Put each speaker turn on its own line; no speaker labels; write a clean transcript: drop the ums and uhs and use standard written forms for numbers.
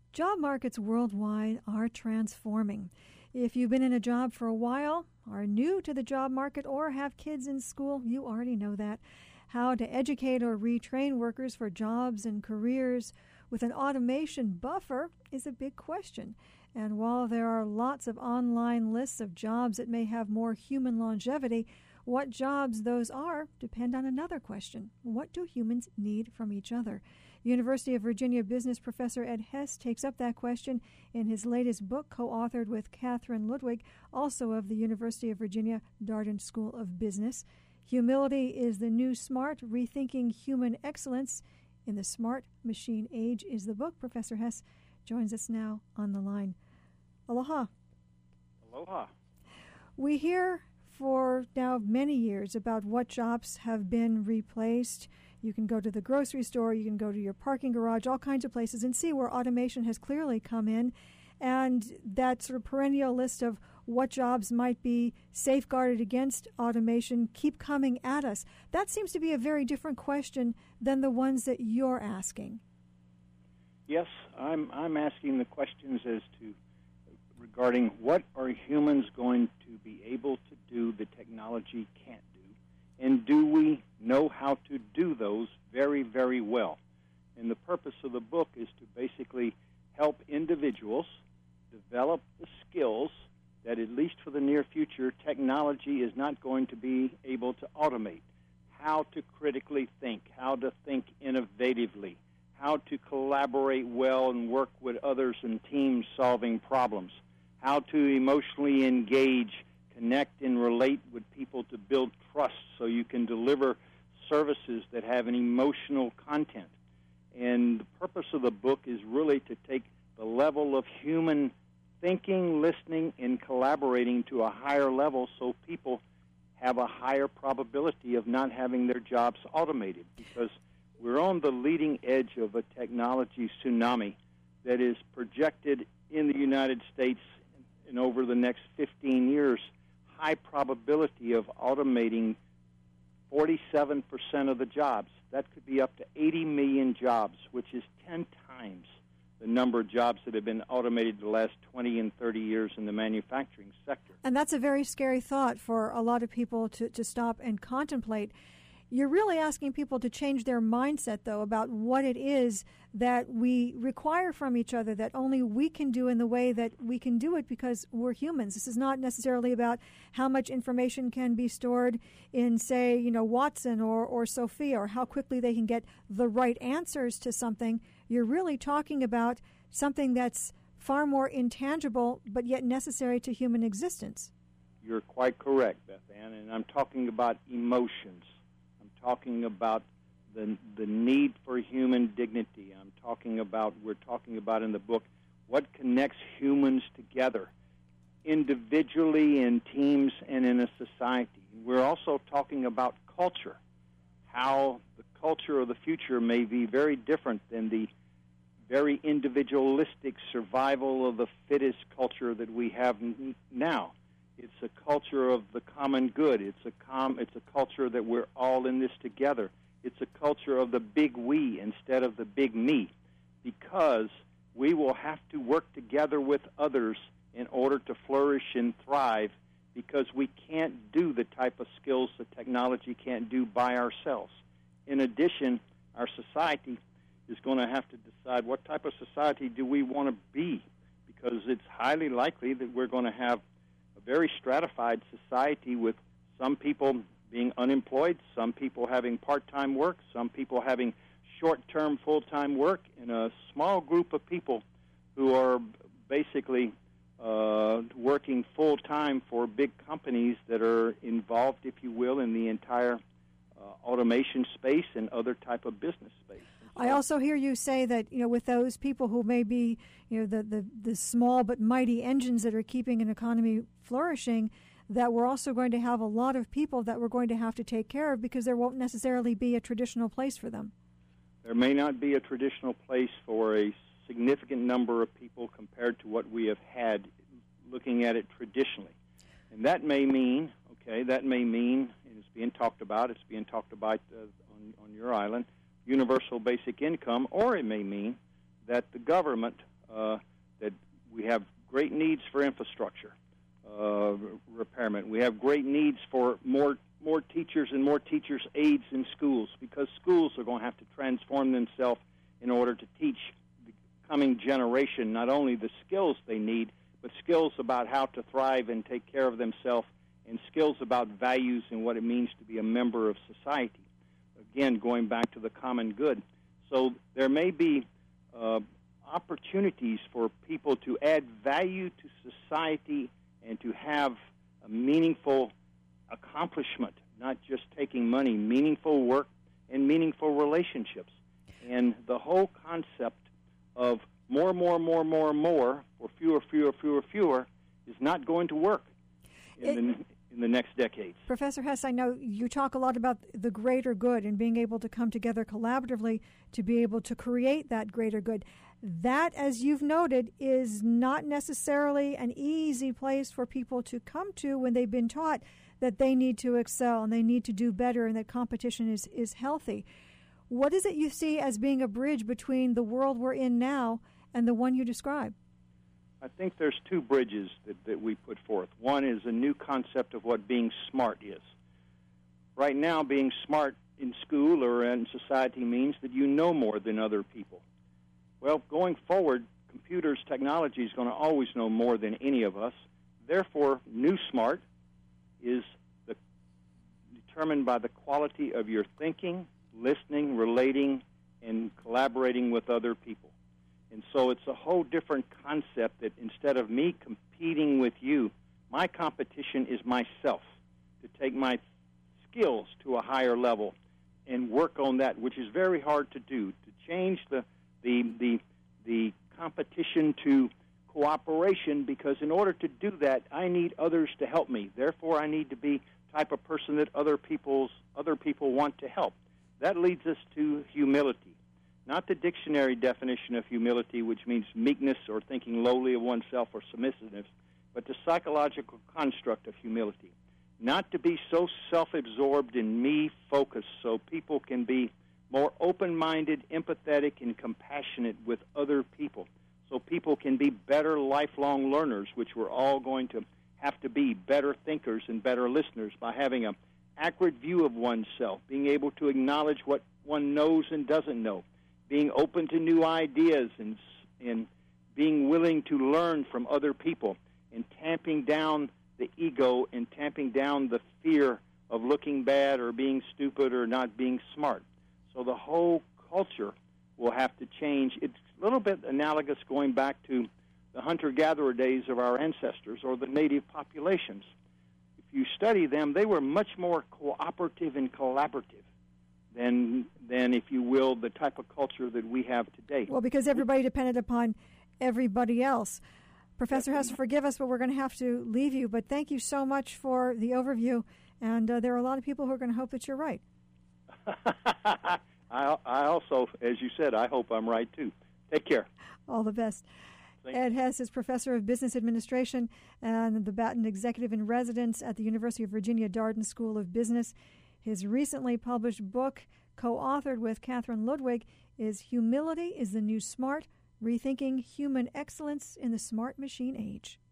Job markets worldwide are transforming. If you've been in a job for a while, are new to the job market, or have kids in school, you already know that. How to educate or retrain workers for jobs and careers with an automation buffer is a big question. And while there are lots of online lists of jobs that may have more human longevity, what jobs those are depend on another question. What do humans need from each other? University of Virginia business professor Ed Hess takes up that question in his latest book, co-authored with Catherine Ludwig, also of the University of Virginia Darden School of Business. Humility is the New Smart, Rethinking Human Excellence in the Smart Machine Age is the book. Professor Hess joins us now on the line. Aloha.
Aloha.
We hear for now many years about what jobs have been replaced. You can go to the grocery store, you can go to your parking garage, all kinds of places, and see where automation has clearly come in. And that sort of perennial list of what jobs might be safeguarded against automation keep coming at us. That seems to be a very different question than the ones that you're asking.
Yes, I'm asking the questions as to regarding what are humans going to be able to do that technology can't do, and do we know how to do those very, very well? And the purpose of the book is to basically help individuals develop the skills that, at least for the near future, technology is not going to be able to automate. How to critically think, how to think innovatively, how to collaborate well and work with others in teams solving problems, how to emotionally engage, connect, and relate with people to build trust so you can deliver services that have an emotional content. And the purpose of the book is really to take the level of human thinking, listening, and collaborating to a higher level so people have a higher probability of not having their jobs automated, because we're on the leading edge of a technology tsunami that is projected in the United States and over the next 15 years, high probability of automating 47% of the jobs. That could be up to 80 million jobs, which is 10 times the number of jobs that have been automated the last 20 and 30 years in the manufacturing sector.
And that's a very scary thought for a lot of people to stop and contemplate. You're really asking people to change their mindset, though, about what it is that we require from each other that only we can do in the way that we can do it because we're humans. This is not necessarily about how much information can be stored in, say, Watson or Sophia, or how quickly they can get the right answers to something. You're really talking about something that's far more intangible but yet necessary to human existence.
You're quite correct, Beth Ann, and I'm talking about emotions. I'm talking about the need for human dignity. We're talking about in the book what connects humans together individually, in teams, and in a society. We're also talking about culture, how the culture of the future may be very different than the very individualistic survival of the fittest culture that we have now. It's a culture of the common good. It's a culture that we're all in this together. It's a culture of the big we instead of the big me, because we will have to work together with others in order to flourish and thrive, because we can't do the type of skills that technology can't do by ourselves. In addition, our society is going to have to decide what type of society do we want to be, because it's highly likely that we're going to have a very stratified society with some people being unemployed, some people having part-time work, some people having short-term full-time work, and a small group of people who are basically working full-time for big companies that are involved, if you will, in the entire automation space and other type of business space.
I also hear you say that, with those people who may be, the small but mighty engines that are keeping an economy flourishing, that we're also going to have a lot of people that we're going to have to take care of, because there won't necessarily be a traditional place for them.
There may not be a traditional place for a significant number of people compared to what we have had looking at it traditionally. And that may mean, and it's being talked about on your island, universal basic income, or it may mean that the government that we have great needs for infrastructure repairment. We have great needs for more teachers and more teachers' aides in schools, because schools are going to have to transform themselves in order to teach the coming generation not only the skills they need, but skills about how to thrive and take care of themselves, and skills about values and what it means to be a member of society. Again, going back to the common good. So there may be opportunities for people to add value to society and to have a meaningful accomplishment, not just taking money, meaningful work and meaningful relationships. And the whole concept of more for fewer is not going to work in the next decades.
Professor Hess, I know you talk a lot about the greater good and being able to come together collaboratively to be able to create that greater good. That, as you've noted, is not necessarily an easy place for people to come to when they've been taught that they need to excel and they need to do better and that competition is healthy. What is it you see as being a bridge between the world we're in now and the one you describe?
I think there's two bridges that we put forth. One is a new concept of what being smart is. Right now, being smart in school or in society means that you know more than other people. Well, going forward, computers, technology is going to always know more than any of us. Therefore, new smart is determined by the quality of your thinking, listening, relating, and collaborating with other people. And so it's a whole different concept that instead of me competing with you, my competition is myself, to take my skills to a higher level and work on that, which is very hard to do, to change the competition to cooperation, because in order to do that, I need others to help me. Therefore, I need to be the type of person that other people want to help. That leads us to humility. Not the dictionary definition of humility, which means meekness or thinking lowly of oneself or submissiveness, but the psychological construct of humility. Not to be so self-absorbed and me-focused so people can be more open-minded, empathetic, and compassionate with other people. So people can be better lifelong learners, which we're all going to have to be, better thinkers and better listeners by having an accurate view of oneself, being able to acknowledge what one knows and doesn't know, being open to new ideas and being willing to learn from other people, and tamping down the ego and tamping down the fear of looking bad or being stupid or not being smart. So the whole culture will have to change. It's a little bit analogous going back to the hunter-gatherer days of our ancestors or the native populations. If you study them, they were much more cooperative and collaborative than if you will, the type of culture that we have today.
Well, because everybody depended upon everybody else. Professor Hess, forgive us, but we're going to have to leave you. But thank you so much for the overview. And there are a lot of people who are going to hope that you're right.
I also, as you said, I hope I'm right, too. Take care.
All the best. Ed Hess is Professor of Business Administration and the Batten Executive in Residence at the University of Virginia Darden School of Business. His recently published book, co-authored with Catherine Ludwig, is Humility is the New Smart, Rethinking Human Excellence in the Smart Machine Age.